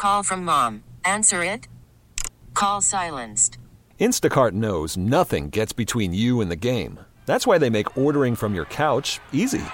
Call from mom. Answer it. Call silenced. Instacart knows nothing gets between you and the game. That's why they make ordering from your couch easy.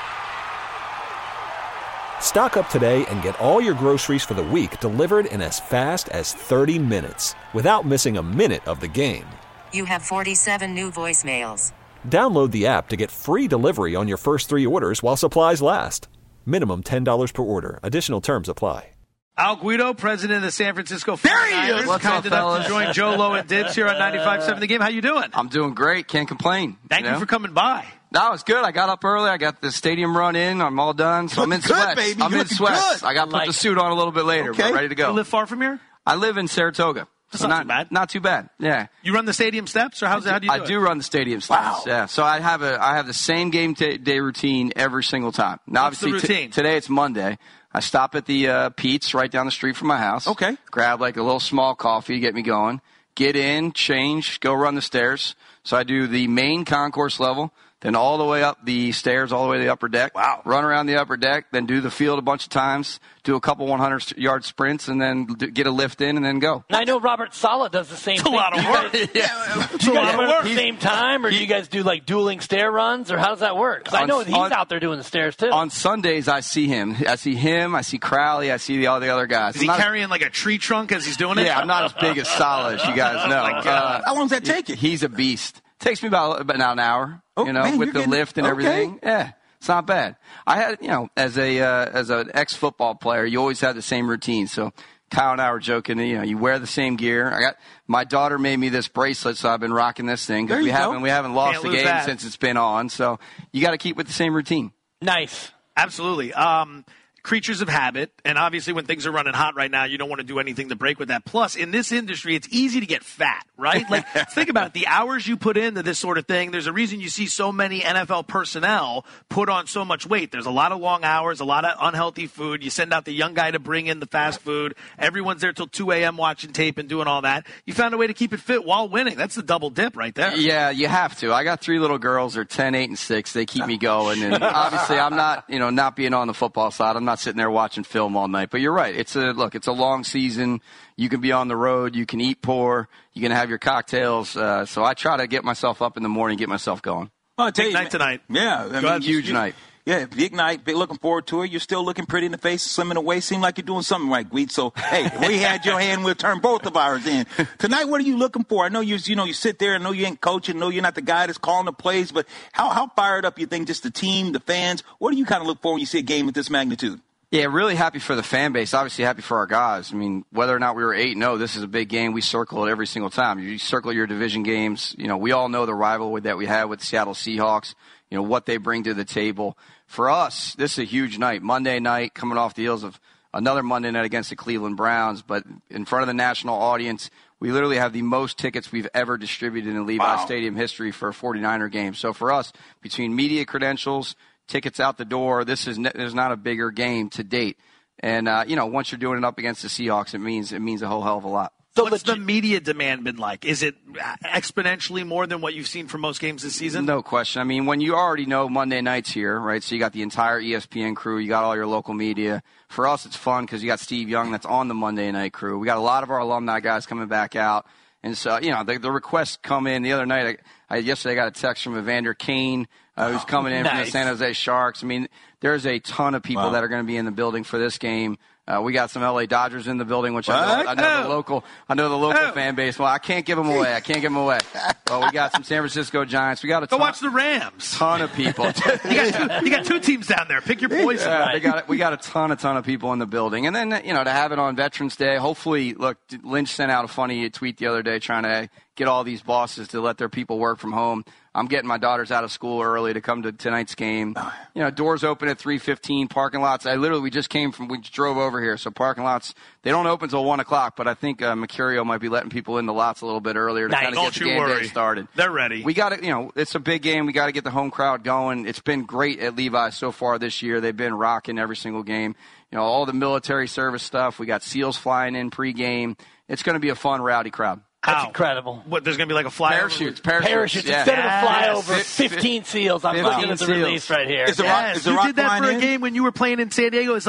Stock up today and get all your groceries for the week delivered in as fast as 30 minutes without missing a minute of the game. You have 47 new voicemails. Download the app to get free delivery on your first 3 orders while supplies last. Minimum $10 per order. Additional terms apply. Al Guido, president of the San Francisco 49ers. There he is. What's kind enough to join Joe Lowe and Dibs here on 95.7 The Game. How you doing? I'm doing great. Can't complain. Thank you for coming by. No, it's good. I got up early. I got the stadium run in. I'm all done. So I'm in sweats. Baby. I'm in sweats. Good. I got to put the suit on a little bit later, but ready to go. You live far from here? I live in Saratoga. That's not too bad. Not too bad. Yeah. You run the stadium steps, or how do you do it? I do run the stadium steps. Yeah. So I have the same game day routine every single time. Now, What's the routine? Today it's Monday. I stop at the Pete's right down the street from my house. Okay. Grab like a little small coffee, get me going. Get in, change, go run the stairs. So I do the main concourse level, then all the way up the stairs, all the way to the upper deck. Wow. Run around the upper deck, then do the field a bunch of times, do a couple 100-yard sprints, and then get a lift in and then go. And I know Robert Saleh does the same thing. It's a lot of work. Do you guys work at the same time, or do you guys do like dueling stair runs, or how does that work? Because I know he's out there doing the stairs too. On Sundays, I see him. I see Crowley. I see all the other guys. Is he carrying like a tree trunk as he's doing it? Yeah, I'm not as big as Saleh, as you guys know. How long does that take you? He's a beast. Takes me about an hour, man, with the lift and everything. Yeah, it's not bad. I had, as an ex-football player, you always have the same routine. So Kyle and I were joking, you wear the same gear. My daughter made me this bracelet, so I've been rocking this thing because we haven't lost the game since it's been on. So you got to keep with the same routine. Nice. Absolutely. Creatures of habit, and obviously when things are running hot right now, you don't want to do anything to break with that. Plus, in this industry, it's easy to get fat, right? Like, think about it. The hours you put into this sort of thing, there's a reason you see so many NFL personnel put on so much weight. There's a lot of long hours, a lot of unhealthy food. You send out the young guy to bring in the fast food. Everyone's there till 2 a.m. watching tape and doing all that. You found a way to keep it fit while winning. That's the double dip right there. Yeah, you have to. I got 3 little girls. They're 10, 8, and 6. They keep me going. And obviously, I'm not, not being on the football side. I'm not sitting there watching film all night. But you're right. It's a long season. You can be on the road. You can eat poor. You can have your cocktails. So I try to get myself up in the morning, get myself going. Well, Big night tonight. Yeah. Huge night. Yeah, big night. Big looking forward to it. You're still looking pretty in the face, slim in the waist. Seem like you're doing something right, Gweet. So, hey, if we had your hand, we'll turn both of ours in. Tonight, what are you looking for? I know you sit there. I know you ain't coaching. I know you're not the guy that's calling the plays. But how fired up you think just the team, the fans? What do you kind of look for when you see a game of this magnitude? Yeah, really happy for the fan base. Obviously happy for our guys. I mean, whether or not we were 8-0, this is a big game. We circle it every single time. You circle your division games. We all know the rivalry that we have with the Seattle Seahawks, what they bring to the table. For us, this is a huge night. Monday night, coming off the heels of another Monday night against the Cleveland Browns, but in front of the national audience, we literally have the most tickets we've ever distributed in Levi Stadium history for a 49er game. So for us, between media credentials, tickets out the door, there's not a bigger game to date. And, once you're doing it up against the Seahawks, it means a whole hell of a lot. So what's the media demand been like? Is it exponentially more than what you've seen for most games this season? No question. I mean, when you already know Monday night's here, right? So you got the entire ESPN crew, you got all your local media. For us, it's fun because you got Steve Young that's on the Monday night crew. We got a lot of our alumni guys coming back out. And so, the requests come in. The other night, yesterday I got a text from Evander Kane, who's coming in from the San Jose Sharks. I mean, there's a ton of people that are going to be in the building for this game. We got some LA Dodgers in the building, which I know the local fan base. Well, I can't give them away. Well, we got some San Francisco Giants. We got go watch the Rams. Ton of people. you got 2 teams down there. Pick your poison. Yeah, we got a ton of people in the building, and then to have it on Veterans Day. Hopefully, look, Lynch sent out a funny tweet the other day trying to get all these bosses to let their people work from home. I'm getting my daughters out of school early to come to tonight's game. Doors open at 3:15. Parking lots. We just drove over here, so parking lots, they don't open until 1 o'clock. But I think Mercurio might be letting people in the lots a little bit earlier to kind of get the game day started. They're ready. We got to, it's a big game. We got to get the home crowd going. It's been great at Levi so far this year. They've been rocking every single game. All the military service stuff. We got SEALs flying in pregame. It's going to be a fun, rowdy crowd. That's incredible. What, there's going to be like a flyover? Parachutes. Yeah. Instead of a flyover, 15 SEAls. I'm looking at the release right here. You did that for a game when you were playing in San Diego. It's a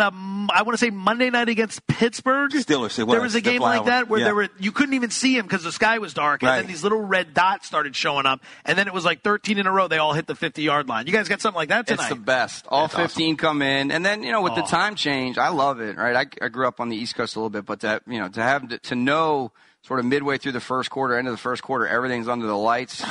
I want to say Monday night against Pittsburgh. Steelers. There was a game like that where you couldn't even see him because the sky was dark, and then these little red dots started showing up, and then it was like 13 in a row. They all hit the 50-yard line. You guys got something like that tonight? It's the best. All 15 come in, and then with the time change, I love it. Right, I grew up on the East Coast a little bit, but to know sort of midway through the first quarter, end of the first quarter, everything's under the lights.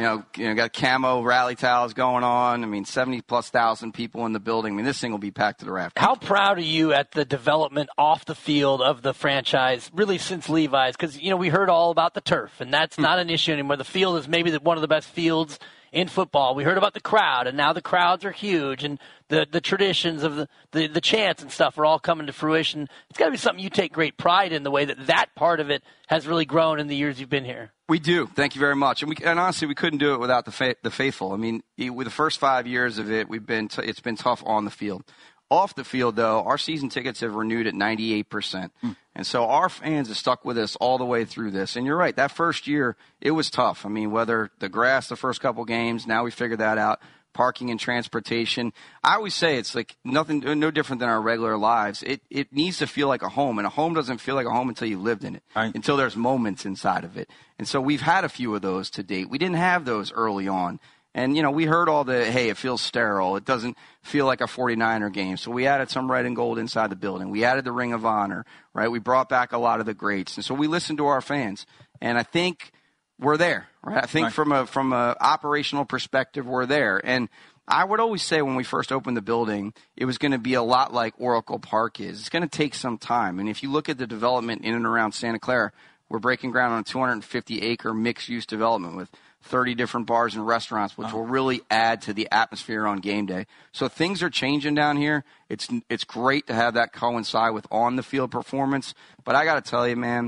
Got camo rally towels going on. I mean, 70,000+ people in the building. I mean, this thing will be packed to the rafters. How proud are you at the development off the field of the franchise, really since Levi's? Because, we heard all about the turf, and that's not an issue anymore. The field is maybe one of the best fields in football. We heard about the crowd, and now the crowds are huge, and the traditions of the chants and stuff are all coming to fruition. It's got to be something you take great pride in, the way that part of it has really grown in the years you've been here. We do. Thank you very much. And honestly, we couldn't do it without the faithful. I mean, with the first 5 years of it, it's been tough on the field. Off the field, though, our season tickets have renewed at 98%. And so our fans have stuck with us all the way through this. And you're right, that first year, it was tough. I mean, whether the grass the first couple games, now we figured that out, parking and transportation. I always say it's like no different than our regular lives. It needs to feel like a home, and a home doesn't feel like a home until you lived in it, until there's moments inside of it. And so we've had a few of those to date. We didn't have those early on. And, we heard all hey, it feels sterile. It doesn't feel like a 49er game. So we added some red and gold inside the building. We added the Ring of Honor, right? We brought back a lot of the greats. And so we listened to our fans. And I think we're there, right? I think from a operational perspective, we're there. And I would always say when we first opened the building, it was going to be a lot like Oracle Park is. It's going to take some time. And if you look at the development in and around Santa Clara, we're breaking ground on a 250-acre mixed-use development with 30 different bars and restaurants, which will really add to the atmosphere on game day. So things are changing down here. It's great to have that coincide with on-the-field performance. But I got to tell you, man,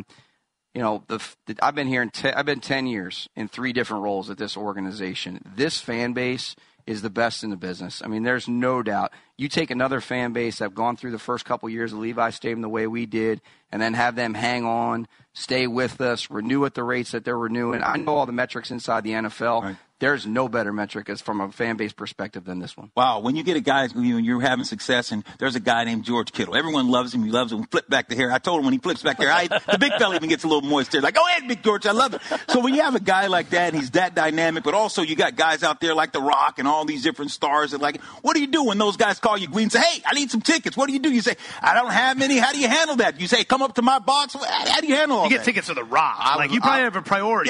I've been here. I've been 10 years in 3 different roles at this organization. This fan base is the best in the business. I mean, there's no doubt. You take another fan base that have gone through the first couple years of Levi Stadium the way we did, and then have them hang on, stay with us, renew at the rates that they're renewing. I know all the metrics inside the NFL. Right. There's no better metric as from a fan base perspective than this one. Wow. When you get a guy, when you're having success, and there's a guy named George Kittle. Everyone loves him. He loves him. Flip back the hair. I told him when he flips back the hair, the big fella even gets a little moist there. Like, go ahead, Big George. I love it. So when you have a guy like that, and he's that dynamic, but also you got guys out there like The Rock and all these different stars that what do you do when those guys call you, Gwen, and say, hey, I need some tickets? What do? You say, I don't have any. How do you handle that? You say, come up to my box. How do you handle all that? You get tickets to The Rock. You probably have a priority.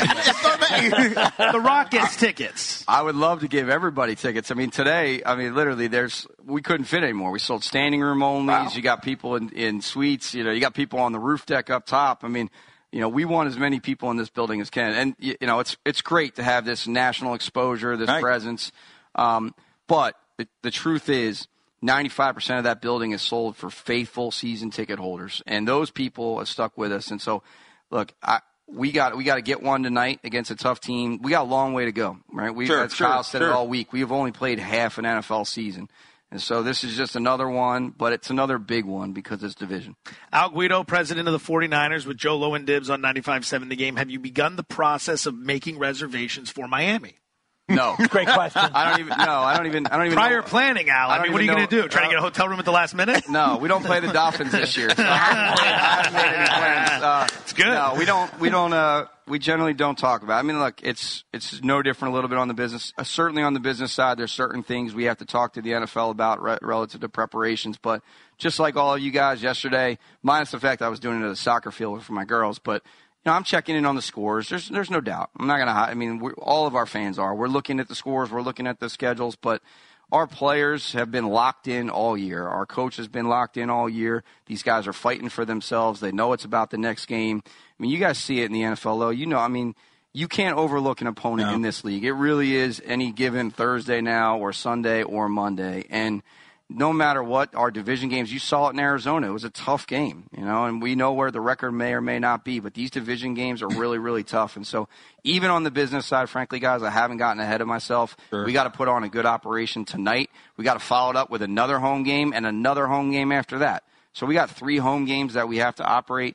The Rock gets tickets. I would love to give everybody tickets. I mean, today, literally, we couldn't fit anymore. We sold standing room onlys. Wow. You got people in suites. You got people on the roof deck up top. I mean, we want as many people in this building as can. And, it's great to have this national exposure, this presence. But the truth is, 95% of that building is sold for faithful season ticket holders. And those people have stuck with us. And so, look, we got to get one tonight against a tough team. We got a long way to go, right? As Kyle said it all week, we have only played half an NFL season. And so this is just another one, but it's another big one because it's division. Al Guido, president of the 49ers, with Joe Lowen Dibs on 95.7 The Game. Have you begun the process of making reservations for Miami? No. Great question. I don't even Prior know. planning, Al. What are you going to do? Try to get a hotel room at the last minute? No, we don't play the Dolphins this year. So I haven't made any plans. It's good. No, we generally don't talk about it. I mean, look, it's no different a little bit on the business. Certainly on the business side, there's certain things we have to talk to the NFL about relative to preparations. But just like all of you guys yesterday, minus the fact I was doing it at a soccer field for my girls, but I'm checking in on the scores. There's no doubt. I'm not going to hide. I mean, all of our fans are. We're looking at the scores. We're looking at the schedules. But our players have been locked in all year. Our coach has been locked in all year. These guys are fighting for themselves. They know it's about the next game. I mean, you guys see it in the NFL, though. You can't overlook an opponent in this league. It really is any given Thursday now or Sunday or Monday. And no matter what, our division games, you saw it in Arizona. It was a tough game, and we know where the record may or may not be, but these division games are really, really tough. And so even on the business side, frankly, guys, I haven't gotten ahead of myself. Sure. We got to put on a good operation tonight. We got to follow it up with another home game and another home game after that. So we got 3 home games that we have to operate.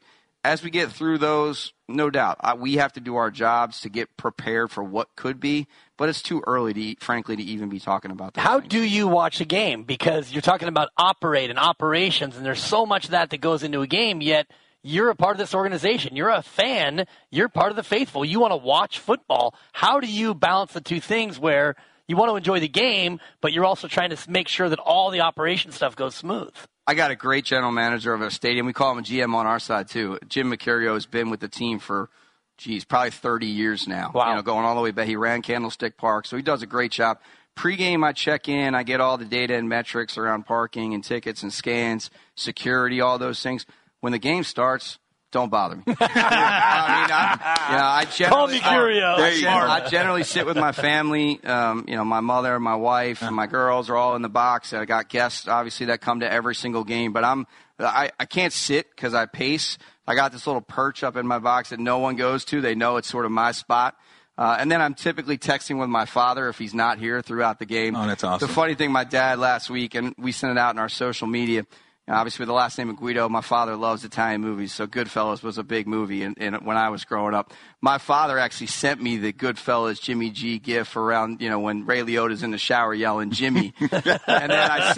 as we get through those, no doubt, we have to do our jobs to get prepared for what could be, but it's too early, frankly, to even be talking about that. How do you watch a game? Because you're talking about operations, and there's so much of that goes into a game, yet you're a part of this organization. You're a fan. You're part of the faithful. You want to watch football. How do you balance the two things where you want to enjoy the game, but you're also trying to make sure that all the operation stuff goes smooth? I got a great general manager of a stadium. We call him a GM on our side, too. Jim Mercurio has been with the team for, probably 30 years now. Wow. Going all the way back. He ran Candlestick Park, so he does a great job. Pre-game, I check in. I get all the data and metrics around parking and tickets and scans, security, all those things. When the game starts, don't bother me. I generally sit with my family. My mother, my wife, and my girls are all in the box. I got guests, obviously, that come to every single game. But I can't sit because I pace. I got this little perch up in my box that no one goes to. They know it's sort of my spot. And then I'm typically texting with my father if he's not here throughout the game. Oh, that's awesome. The funny thing, my dad last week, and we sent it out in our social media, obviously with the last name of Guido, my father loves Italian movies, so Goodfellas was a big movie and when I was growing up. My father actually sent me the Goodfellas Jimmy G gif around, when Ray Liotta's in the shower yelling Jimmy. And then I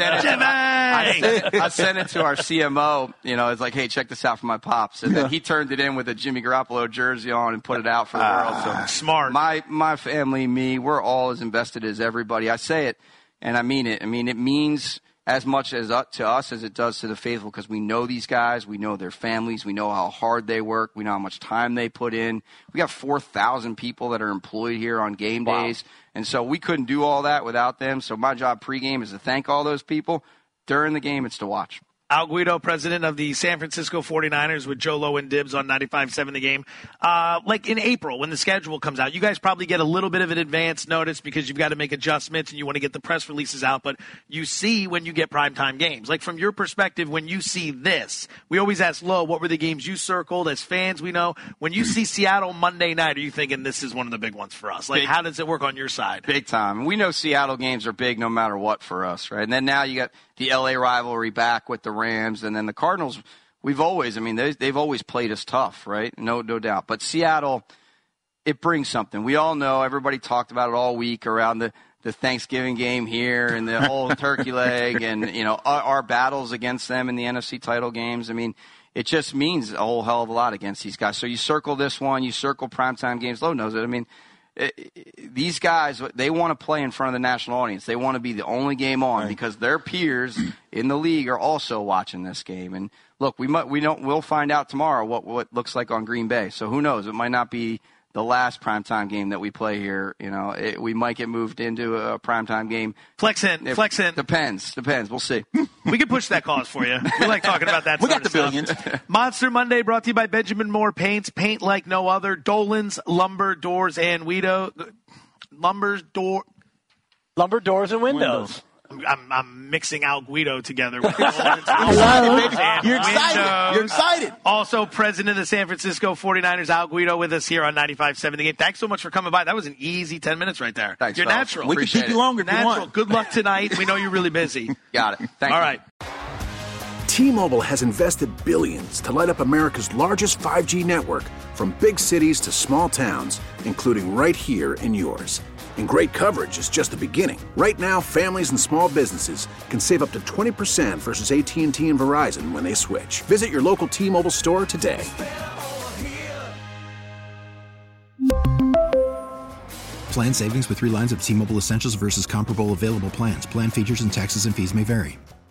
sent it to our CMO, it's like, hey, check this out for my pops. And then he turned it in with a Jimmy Garoppolo jersey on and put it out for the world. So smart. My family, me, we're all as invested as everybody. I say it, and I mean it. I mean, it means as much as to us as it does to the faithful, because we know these guys, we know their families, we know how hard they work, we know how much time they put in. We got 4,000 people that are employed here on game days, and so we couldn't do all that without them. So my job pregame is to thank all those people. During the game, it's to watch. Al Guido, president of the San Francisco 49ers, with Joe Lowe and Dibs on 95.7 The Game. Like in April, when the schedule comes out, you guys probably get a little bit of an advance notice because you've got to make adjustments and you want to get the press releases out. But you see when you get primetime games. Like from your perspective, when you see this, we always ask Lowe, what were the games you circled? As fans, we know. When you see Seattle Monday night, are you thinking this is one of the big ones for us? Like, how does it work on your side? Big time. We know Seattle games are big no matter what for us, right? And then now you got the L.A. rivalry back with the Rams, and then the Cardinals. They've always played us tough, right? No doubt. But Seattle, it brings something. We all know, everybody talked about it all week around the Thanksgiving game here and the whole turkey leg and, our battles against them in the NFC title games. I mean, it just means a whole hell of a lot against these guys. So you circle this one, you circle primetime games. Lowe knows it. I mean, these guys, they want to play in front of the national audience. They want to be the only game on because their peers in the league are also watching this game. And look, we'll find out tomorrow what looks like on Green Bay. So who knows? It might not be the last primetime game that we play here. We might get moved into a primetime game. Flex in. Depends. We'll see. We can push that cause for you. We like talking about that. We got the billions. Monster Monday brought to you by Benjamin Moore Paints. Paint like no other. Dolan's Lumber, Doors, and Windows. Lumber, doors, and windows. I'm mixing Al Guido together with Dolan's. You're excited. Also, president of the San Francisco 49ers, Al Guido, with us here on 95.7 The Game. Thanks so much for coming by. That was an easy 10 minutes right there. Thanks, You're fellas. natural. We can keep you longer if you want. Good luck tonight. We know you're really busy. Got it. Thank you. All right. T-Mobile has invested billions to light up America's largest 5G network, from big cities to small towns, including right here in yours. And great coverage is just the beginning. Right now, families and small businesses can save up to 20% versus AT&T and Verizon when they switch. Visit your local T-Mobile store today. Plan savings with 3 lines of T-Mobile Essentials versus comparable available plans. Plan features and taxes and fees may vary.